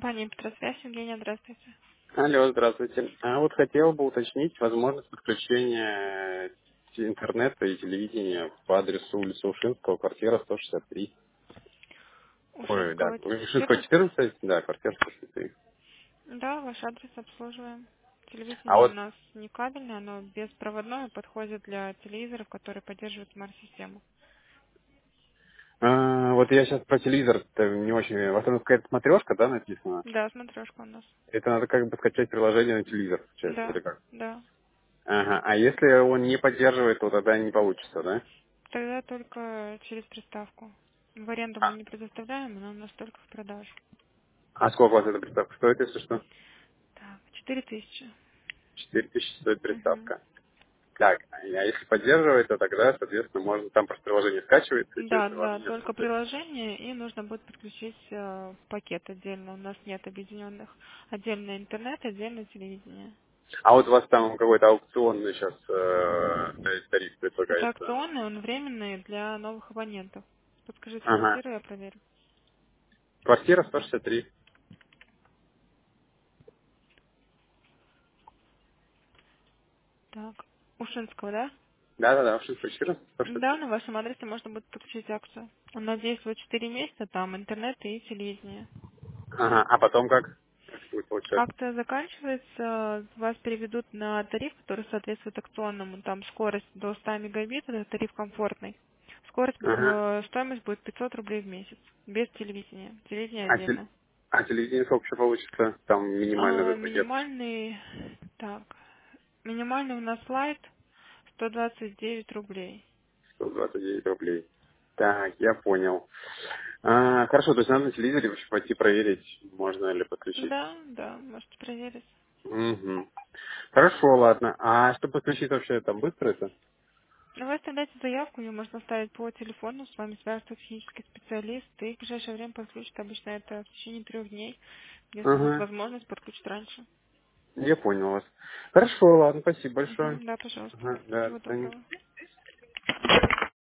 Компания «Петросвязь». Евгения, здравствуйте. Алло, здравствуйте. А вот хотел бы уточнить возможность подключения интернета и телевидения по адресу улица Ушинского, квартира 163. Ой, да, Ушинского Ушинского 14. 14, да, квартира 163. Да, ваш адрес обслуживаем. А Телевидение у вот, нас не кабельное, оно беспроводное, подходит для телевизоров, которые поддерживают смарт-систему. вот я сейчас про телевизор не очень... Вот там какая-то смотрешка, да, написано? Да, смотрешка у нас. Это надо как бы скачать приложение на телевизор, получается, Да, или как? да. Ага, а если он не поддерживает, то тогда не получится, да? Тогда только через приставку. В аренду мы А, не предоставляем, она у нас только в продаже. а сколько у вас эта приставка стоит, если что? Так, 4000. 4000 стоит Угу. приставка. Так, а если поддерживает, то тогда, соответственно, можно там просто приложение скачивается, и через Да, да, приложение только смотреть. приложение, и нужно будет подключить пакет отдельно. У нас нет объединенных. Отдельно интернет, отдельно телевидение. А вот у вас там какой-то аукционный сейчас тариф Это предлагается. акционный, он временный для новых абонентов. Подскажите Ага. квартиру, я проверю. Квартира 163. Так, Ушинского, да? Да-да-да, квартира Да, 163. на вашем адресе можно будет подключить акцию. У нас действует 4 месяца, там интернет и телевидение. Ага, а потом как? Как будет получаться? Акция заканчивается, вас переведут на тариф, который соответствует акционному. Там скорость до 100 мегабит, это тариф комфортный. Ага. Стоимость будет 500 рублей в месяц, без телевидения. Телевидение А, отдельно. а телевидение сколько еще получится? Там минимальный этот пакет. Минимальный, так, минимальный у нас лайт 129 рублей. 129 рублей. Так, я понял. Хорошо, то есть надо на телевизоре вообще пойти проверить, можно ли подключить. Да, да, можете проверить. Угу. Хорошо, ладно. А чтобы подключить вообще там быстро это? Вы оставляете заявку, ее можно оставить по телефону, с вами свяжется технический специалист, и в ближайшее время подключит. Обычно это в течение 3 дней. Если будет Ага, возможность, подключить раньше. я понял вас. Хорошо, ладно, спасибо большое. Да, пожалуйста. Ага, да, до Всего свидания. доброго.